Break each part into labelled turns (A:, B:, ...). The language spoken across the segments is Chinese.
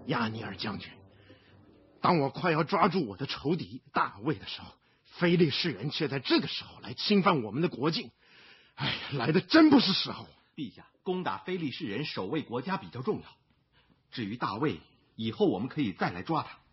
A: 亚尼尔将军，当我快要抓住我的仇敌大卫的时候，非利士人却在这个时候来侵犯我们的国境。哎，来的真不是时候。
B: 陛下，攻打非利士人守卫国家比较重要。至于大卫，以后我们可以再来抓他。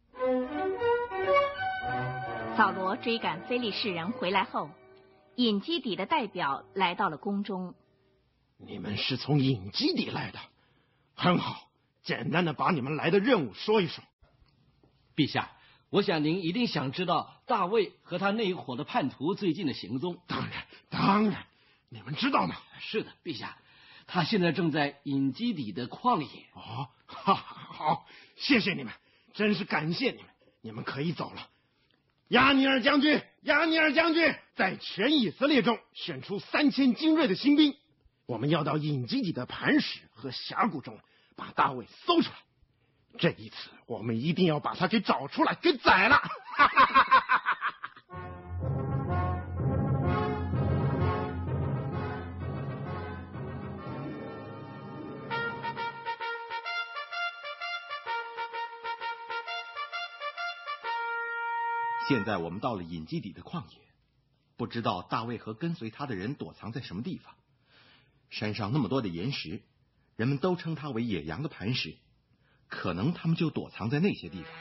C: 扫罗追赶非利士人回来后，隐基底的代表来到了宫中。
A: 你们是从隐基底来的，很好，简单的把你们来的任务说一说。
D: 陛下，我想您一定想知道大卫和他那一伙的叛徒最近的行踪。
A: 当然，你们知道吗？
D: 是的，陛下，他现在正在隐基底的旷野。
A: 哦，好，谢谢你们，真是感谢你们，你们可以走了。亚尼尔将军，在全以色列中选出3000精锐的新兵，我们要到隐基底的磐石和峡谷中把大卫搜出来。这一次，我们一定要把他给找出来，给宰了。
B: 现在我们到了隐基底的旷野，不知道大卫和跟随他的人躲藏在什么地方。山上那么多的岩石，人们都称它为野羊的磐石，可能他们就躲藏在那些地方。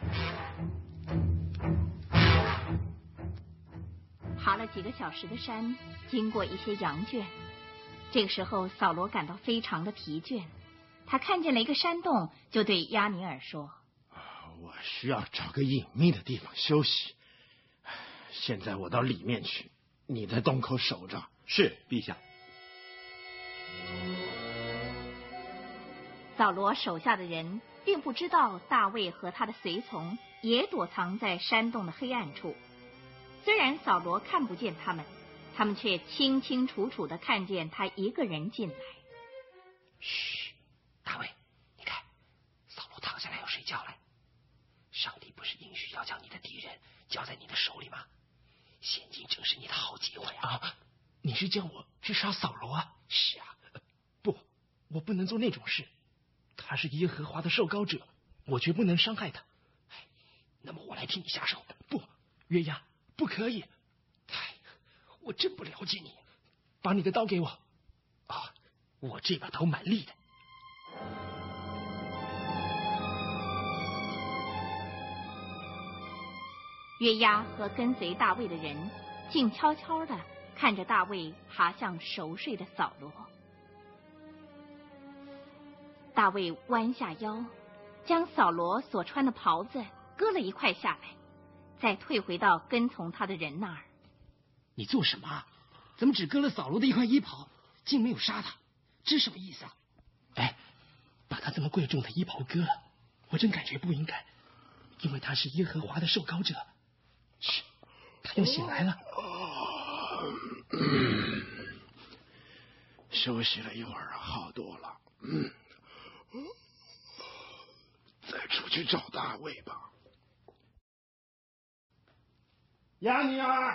C: 爬了几个小时的山，经过一些羊圈，这个时候扫罗感到非常的疲倦，他看见了一个山洞，就对亚尼尔说：
A: 我需要找个隐秘的地方休息。现在我到里面去，你在洞口守着。
B: 是，陛下。
C: 扫罗手下的人并不知道大卫和他的随从也躲藏在山洞的黑暗处。虽然扫罗看不见他们，他们却清清楚楚地看见他一个人进来。
E: 嘘，大卫，你看，扫罗躺下来要睡觉了。上帝不是允许要将你的敌人交在你的手里吗？现今正是你的好机会啊！你是叫我去杀扫罗啊？是啊。不，我不能做那种事。他是耶和华的受膏者，我绝不能伤害他。那么我来替你下手。不，约押，不可以。我真不了解你。把你的刀给我。我这把刀蛮利的。
C: 约押和跟随大卫的人静悄悄地看着大卫爬向熟睡的扫罗。大卫弯下腰，将扫罗所穿的袍子割了一块下来，再退回到跟从他的人那儿。
E: 你做什么？怎么只割了扫罗的一块衣袍，竟没有杀他？这什么意思啊？把他这么贵重的衣袍割了，我真感觉不应该，因为他是耶和华的受膏者。是，他又醒来了。
A: 休息了一会儿，好多了。再出去找大卫吧。亚尼尔，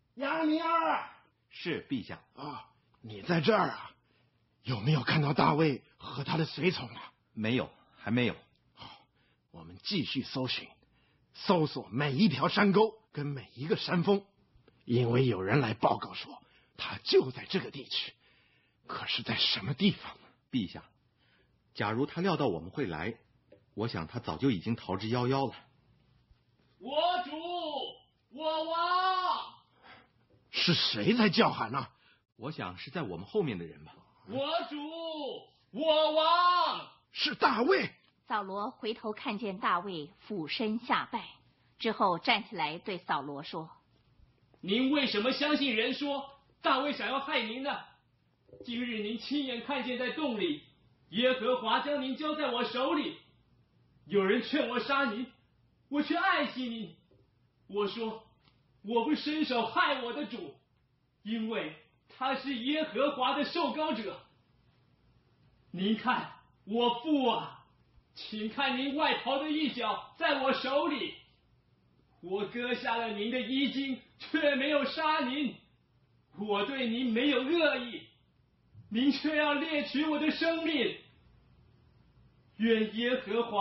B: 是，陛下。
A: 你在这儿啊？有没有看到大卫和他的随从啊？
B: 没有，还没有。
A: 好，我们继续搜寻，搜索每一条山沟跟每一个山峰，因为有人来报告说他就在这个地区，可是在什么地方呢？
B: 陛下，假如他料到我们会来，我想他早就已经逃之夭夭了。
D: 我主，我王！
A: 是谁在叫喊呢？
B: 我想是在我们后面的人吧。
D: 我主，我王！
A: 是大卫。
C: 扫罗回头看见大卫俯身下拜，之后站起来对扫罗说：
D: 您为什么相信人说大卫想要害您呢？今日您亲眼看见在洞里，耶和华将您交在我手里。有人劝我杀您，我却爱惜您。我说我不伸手害我的主，因为他是耶和华的受膏者。您看我父啊，请看您外袍的一角在我手里，我割下了您的衣襟，却没有杀您。我对您没有恶意，您却要猎取我的生命。愿耶和华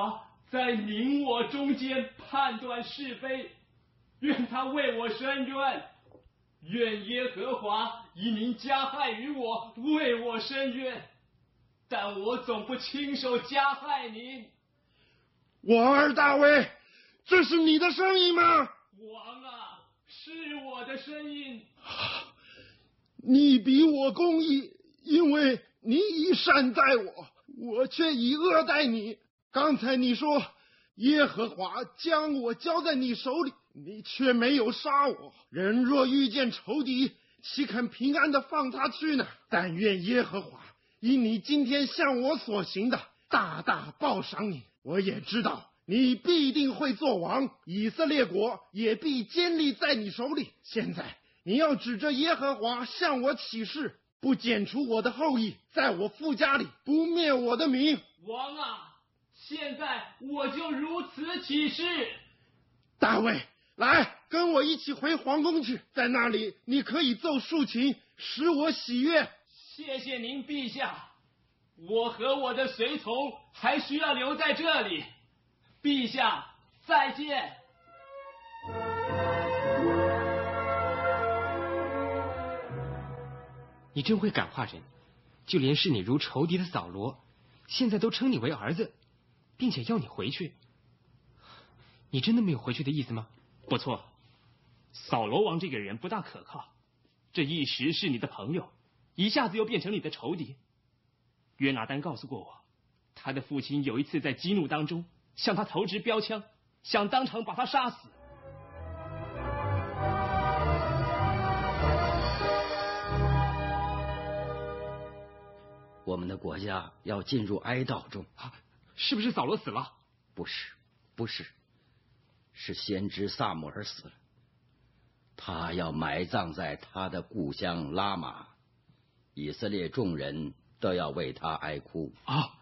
D: 在您我中间判断是非，愿他为我伸冤，愿耶和华以您加害于我，为我伸冤，但我总不亲手加害您。
A: 我儿大卫，这是你的声音吗？
D: 王啊，是我的声音。
A: 你比我公义，因为你以善待我，我却以恶待你。刚才你说耶和华将我交在你手里，你却没有杀我。人若遇见仇敌，岂肯平安的放他去呢？但愿耶和华以你今天向我所行的，大大报赏你。我也知道你必定会做王，以色列国也必坚立在你手里。现在你要指着耶和华向我起誓，不剪除我的后裔，在我父家里不灭我的名。
D: 王啊，现在我就如此起誓。
A: 大卫，来跟我一起回皇宫去，在那里你可以奏竖琴，使我喜悦。
D: 谢谢您陛下，我和我的随从还需要留在这里。陛下再见。
E: 你真会感化人，就连视你如仇敌的扫罗，现在都称你为儿子，并且要你回去。你真的没有回去的意思吗？
D: 不错，扫罗王这个人不大可靠，这一时是你的朋友，一下子又变成你的仇敌。约拿单告诉过我，他的父亲有一次在激怒当中向他投掷标枪，想当场把他杀死。
F: 我们的国家要进入哀悼中。
E: 是不是扫罗死了？
F: 不是，是先知撒母耳死了，他要埋葬在他的故乡拉玛，以色列众人都要为他哀哭。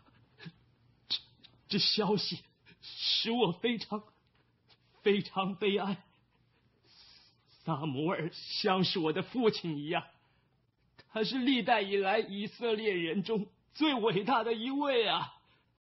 D: 这消息使我非常悲哀。撒母耳像是我的父亲一样，他是历代以来以色列人中最伟大的一位啊。